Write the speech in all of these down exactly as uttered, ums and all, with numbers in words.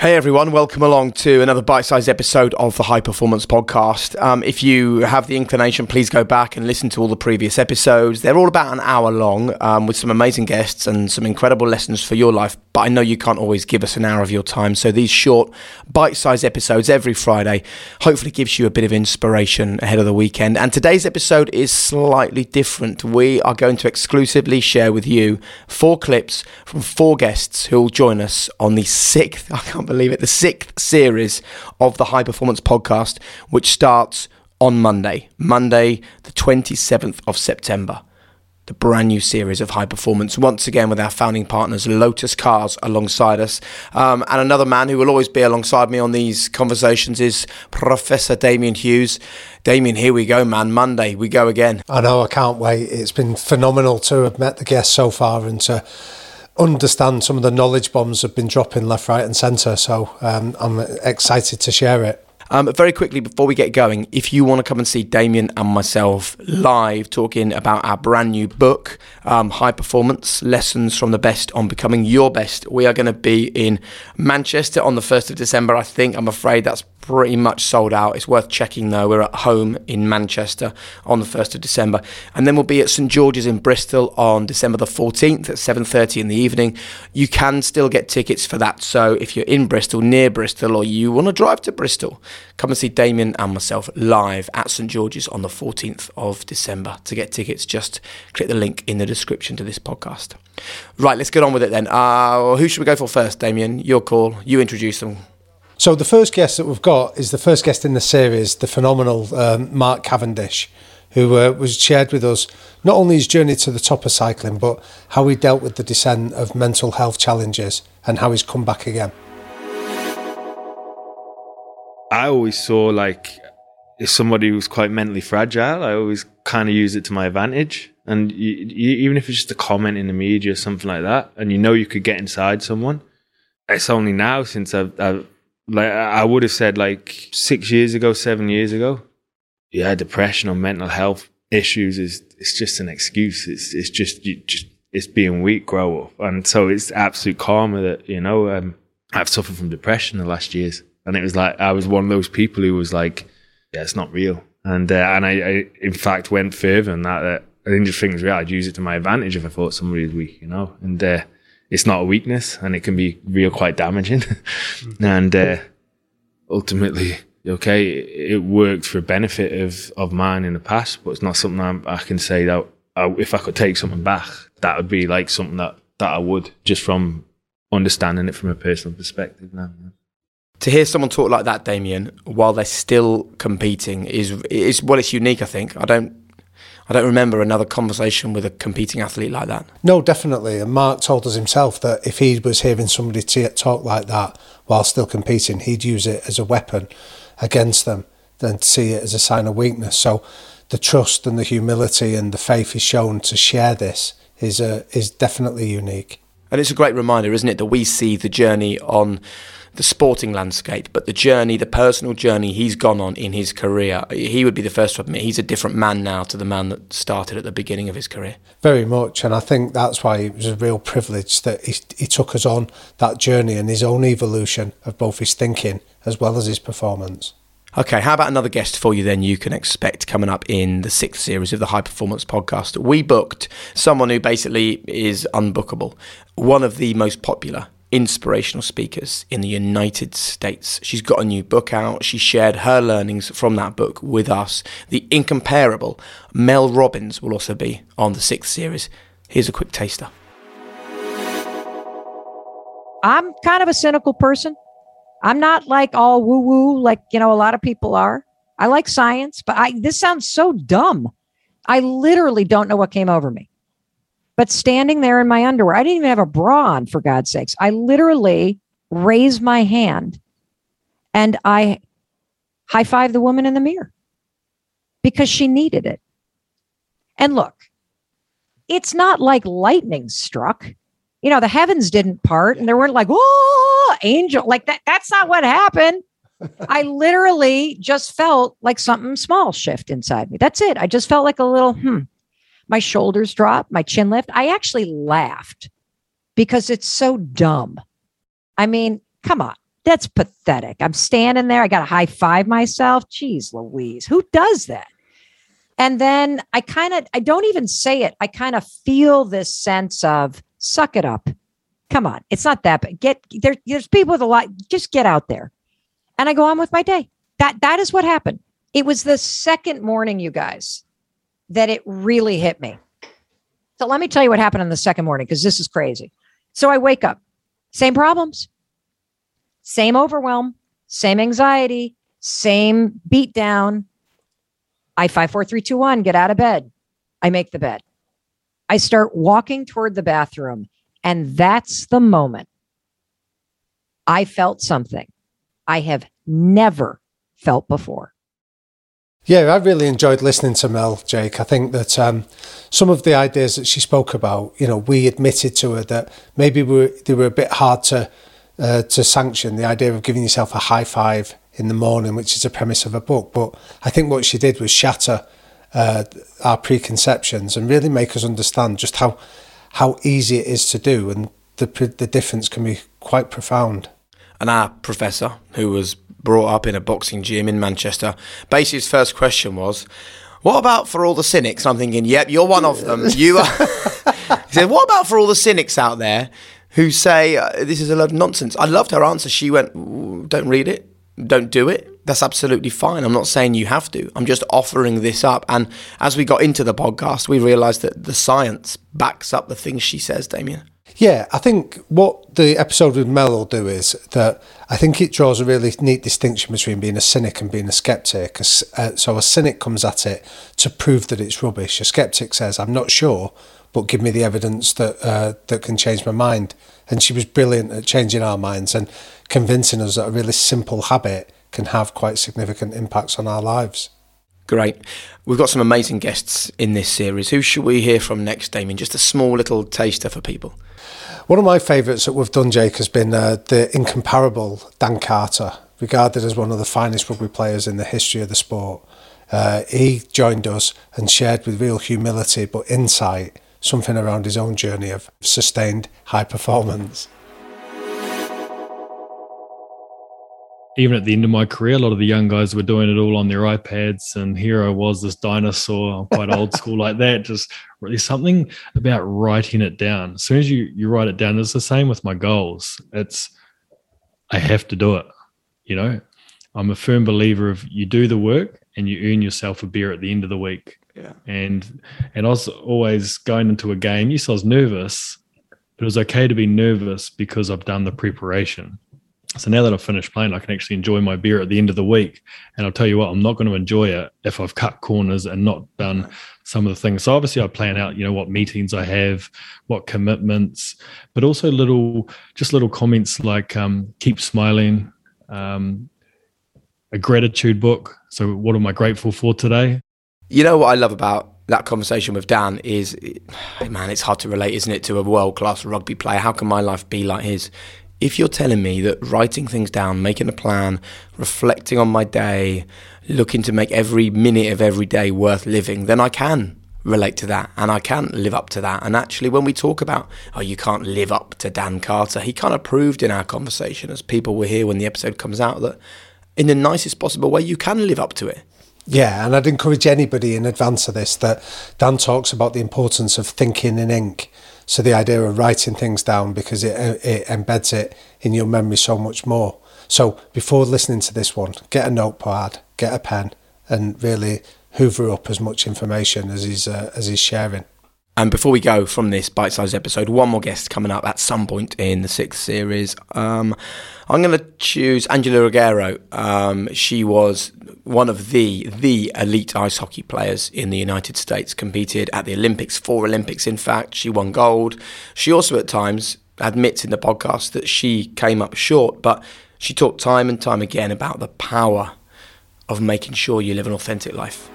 Hey everyone, welcome along to another bite-sized episode of the High Performance Podcast. Um, if you have the inclination, please go back and listen to all the previous episodes. They're all about an hour long um, with some amazing guests and some incredible lessons for your life. But I know you can't always give us an hour of your time. So these short bite-sized episodes every Friday hopefully gives you a bit of inspiration ahead of the weekend. And today's episode is slightly different. We are going to exclusively share with you four clips from four guests who will join us on the sixth, I can't believe it, the sixth series of the High Performance Podcast, which starts on Monday, Monday, the twenty-seventh of September. The brand new series of High Performance, once again with our founding partners, Lotus Cars, alongside us. Um, and another man who will always be alongside me on these conversations is Professor Damian Hughes. Damian, here we go, man. Monday, we go again. I know, I can't wait. It's been phenomenal to have met the guests so far and to understand some of the knowledge bombs have been dropping left, right and centre. So um, I'm excited to share it. Um, very quickly, before we get going, if you want to come and see Damian and myself live talking about our brand new book, um, High Performance, Lessons from the Best on Becoming Your Best, we are going to be in Manchester on the first of December. I think, I'm afraid that's pretty much sold out. It's worth checking though. We're at home in Manchester on the first of December. And then we'll be at St George's in Bristol on December the fourteenth at seven thirty in the evening. You can still get tickets for that. So if you're in Bristol, near Bristol, or you want to drive to Bristol, come and see Damian and myself live at St George's on the fourteenth of December. To get tickets, just click the link in the description to this podcast. Right, let's get on with it then. Uh, who should we go for first, Damian? Your call. You introduce them. So the first guest that we've got is the first guest in the series, the phenomenal um, Mark Cavendish, who uh, was shared with us not only his journey to the top of cycling, but how he dealt with the descent of mental health challenges and how he's come back again. I always saw, like, if somebody was quite mentally fragile, I always kind of use it to my advantage. And you, you, even if it's just a comment in the media or something like that, and you know you could get inside someone, it's only now since I've, I've like, I would have said like six years ago, seven years ago, yeah, depression or mental health issues is, it's just an excuse. It's, it's just, you just, it's being weak, grow up. And so it's absolute karma that, you know, um, I've suffered from depression the last years. And it was like, I was one of those people who was like, yeah, it's not real. And, uh, and I, I, in fact, went further than that. Uh, I didn't just think it was real. I'd use it to my advantage if I thought somebody was weak, you know, and, uh, it's not a weakness, and it can be real quite damaging. Mm-hmm. And uh, ultimately, okay, it worked for benefit of, of mine in the past, but it's not something I'm, I can say that I, if I could take something back, that would be like something that, that I would, just from understanding it from a personal perspective now. To hear someone talk like that, Damian, while they're still competing is is well, it's unique. I think I don't. I don't remember another conversation with a competing athlete like that. No, definitely. And Mark told us himself that if he was hearing somebody t- talk like that while still competing, he'd use it as a weapon against them than to see it as a sign of weakness. So the trust and the humility and the faith he's shown to share this is uh, is definitely unique. And it's a great reminder, isn't it, that we see the journey on the sporting landscape, but the journey, the personal journey he's gone on in his career, he would be the first to admit he's a different man now to the man that started at the beginning of his career. Very much, and I think that's why it was a real privilege that he, he took us on that journey and his own evolution of both his thinking as well as his performance. Okay, how about another guest for you then you can expect coming up in the sixth series of the High Performance Podcast? We booked someone who basically is unbookable, one of the most popular inspirational speakers in the United States. She's got a new book out. She shared her learnings from that book with us. The incomparable Mel Robbins will also be on the sixth series. Here's a quick taster. I'm kind of a cynical person. I'm not like all woo-woo like, you know, a lot of people are. I like science, but I this sounds so dumb. I literally don't know what came over me. But standing there in my underwear, I didn't even have a bra on, for God's sakes. I literally raised my hand and I high-fived the woman in the mirror because she needed it. And look, it's not like lightning struck. You know, the heavens didn't part and there weren't like, oh, angel, like that. That's not what happened. I literally just felt like something small shift inside me. That's it. I just felt like a little, hmm. My shoulders dropped, my chin lift. I actually laughed because it's so dumb. I mean, come on. That's pathetic. I'm standing there. I got to high five myself. Jeez Louise, who does that? And then I kind of, I don't even say it. I kind of feel this sense of suck it up. Come on. It's not that bad. Get there. There's people with a lot. Just get out there. And I go on with my day. That, that is what happened. It was the second morning, you guys, that it really hit me. So let me tell you what happened on the second morning, because this is crazy. So I wake up, same problems, same overwhelm, same anxiety, same beat down. I five, four, three, two, one, get out of bed. I make the bed. I start walking toward the bathroom. And that's the moment I felt something I have never felt before. Yeah, I really enjoyed listening to Mel, Jake. I think that um, some of the ideas that she spoke about, you know, we admitted to her that maybe we were, they were a bit hard to uh, to sanction, the idea of giving yourself a high five in the morning, which is a premise of a book. But I think what she did was shatter uh, our preconceptions and really make us understand just how how easy it is to do, and the the difference can be quite profound. And our professor, who was brought up in a boxing gym in Manchester, basically his first question was, what about for all the cynics? I'm thinking, yep, you're one of them. You are. He said, what about for all the cynics out there who say uh, this is a load of nonsense? I loved her answer. She went, don't read it, don't do it. That's absolutely fine. I'm not saying you have to. I'm just offering this up. And as we got into the podcast, we realised that the science backs up the things she says, Damien. Yeah, I think what the episode with Mel will do is that I think it draws a really neat distinction between being a cynic and being a skeptic. Uh, so a cynic comes at it to prove that it's rubbish. A skeptic says, I'm not sure, but give me the evidence that uh, that can change my mind. And she was brilliant at changing our minds and convincing us that a really simple habit can have quite significant impacts on our lives. Great. We've got some amazing guests in this series. Who should we hear from next, Damien? Just a small little taster for people. One of my favourites that we've done, Jake, has been uh, the incomparable Dan Carter, regarded as one of the finest rugby players in the history of the sport. Uh, he joined us and shared with real humility but insight something around his own journey of sustained high performance. Even at the end of my career, a lot of the young guys were doing it all on their iPads, and here I was, this dinosaur. I'm quite old school like that. Just really something about writing it down. As soon as you, you write it down, it's the same with my goals. It's, I have to do it. You know, I'm a firm believer of you do the work and you earn yourself a beer at the end of the week. Yeah. And, and I was always going into a game. Yes, I was nervous, but it was okay to be nervous because I've done the preparation. So now that I've finished playing, I can actually enjoy my beer at the end of the week. And I'll tell you what, I'm not going to enjoy it if I've cut corners and not done some of the things. So obviously I plan out, you know, what meetings I have, what commitments, but also little, just little comments like um, keep smiling, um, a gratitude book. So what am I grateful for today? You know what I love about that conversation with Dan is, man, it's hard to relate, isn't it, to a world-class rugby player. How can my life be like his? If you're telling me that writing things down, making a plan, reflecting on my day, looking to make every minute of every day worth living, then I can relate to that and I can live up to that. And actually, when we talk about, oh, you can't live up to Dan Carter, he kind of proved in our conversation, as people will hear when the episode comes out, that in the nicest possible way, you can live up to it. Yeah, and I'd encourage anybody in advance of this that Dan talks about the importance of thinking in ink. So the idea of writing things down, because it, it embeds it in your memory so much more. So before listening to this one, get a notepad, get a pen, and really hoover up as much information as he's uh, as he's sharing. And before we go from this bite-sized episode, one more guest coming up at some point in the sixth series. Um, I'm going to choose Angela Ruggiero. Um, she was one of the the elite ice hockey players in the United States, competed at the Olympics, four Olympics in fact. She won gold. She also at times admits in the podcast that she came up short, but she talked time and time again about the power of making sure you live an authentic life.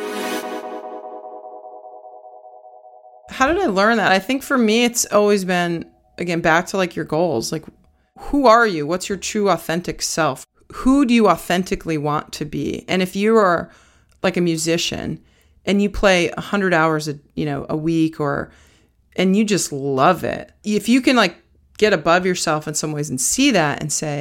How did I learn that? I think for me, it's always been, again, back to like your goals. Like, who are you? What's your true authentic self? Who do you authentically want to be? And if you are like a musician and you play a hundred hours, a, you know, a week, or, and you just love it. If you can like get above yourself in some ways and see that and say,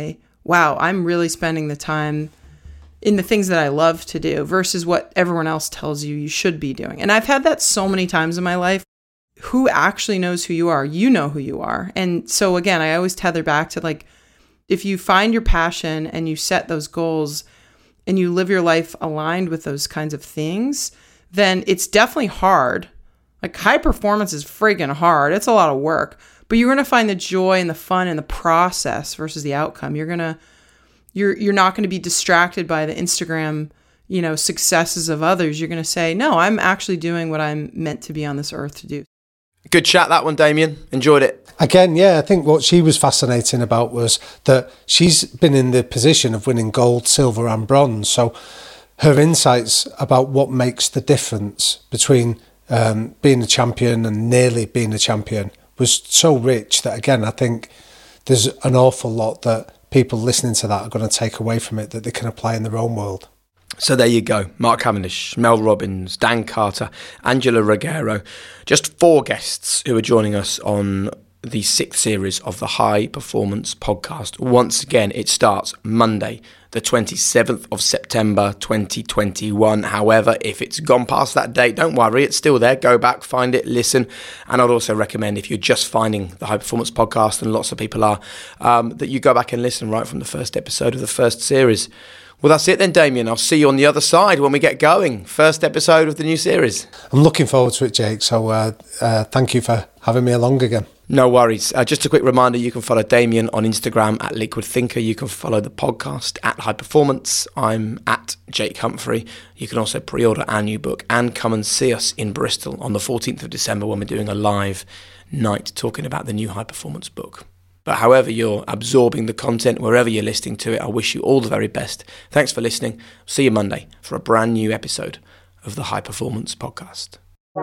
wow, I'm really spending the time in the things that I love to do versus what everyone else tells you you should be doing. And I've had that so many times in my life. Who actually knows who you are? You know who you are. And so again, I always tether back to like, if you find your passion and you set those goals and you live your life aligned with those kinds of things, then it's definitely hard. Like high performance is friggin' hard. It's a lot of work, but you're going to find the joy and the fun in the process versus the outcome. You're going to, you're, you're not going to be distracted by the Instagram, you know, successes of others. You're going to say, no, I'm actually doing what I'm meant to be on this earth to do. Good chat, that one, Damien. Enjoyed it. Again, yeah, I think what she was fascinating about was that she's been in the position of winning gold, silver and bronze. So her insights about what makes the difference between um, being a champion and nearly being a champion was so rich that, again, I think there's an awful lot that people listening to that are going to take away from it that they can apply in their own world. So there you go. Mark Cavendish, Mel Robbins, Dan Carter, Angela Ruggiero. Just four guests who are joining us on the sixth series of the High Performance Podcast. Once again, it starts Monday, the twenty-seventh of September, twenty twenty-one. However, if it's gone past that date, don't worry, it's still there. Go back, find it, listen. And I'd also recommend, if you're just finding the High Performance Podcast, and lots of people are, um, that you go back and listen right from the first episode of the first series. Well, that's it then, Damien. I'll see you on the other side when we get going. First episode of the new series. I'm looking forward to it, Jake. So uh, uh, thank you for having me along again. No worries. Uh, just a quick reminder, you can follow Damien on Instagram at Liquid Thinker. You can follow the podcast at High Performance. I'm at Jake Humphrey. You can also pre-order our new book and come and see us in Bristol on the fourteenth of December when we're doing a live night talking about the new High Performance book. But however you're absorbing the content, wherever you're listening to it, I wish you all the very best. Thanks for listening. See you Monday for a brand new episode of the High Performance Podcast.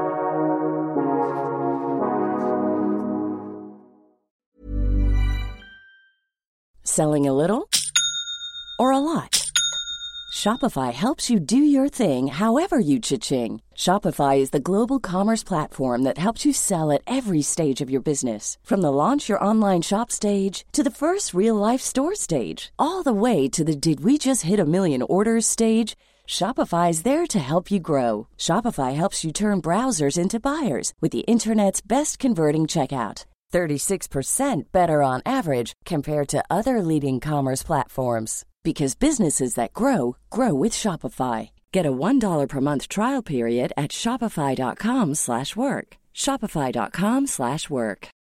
Selling a little or a lot? Shopify helps you do your thing however you cha-ching. Shopify is the global commerce platform that helps you sell at every stage of your business. From the launch your online shop stage to the first real-life store stage, all the way to the did we just hit a million orders stage. Shopify is there to help you grow. Shopify helps you turn browsers into buyers with the internet's best converting checkout. thirty-six percent better on average compared to other leading commerce platforms. Because businesses that grow, grow with Shopify. Get a one dollar per month trial period at shopify.com slash work. Shopify.com slash work.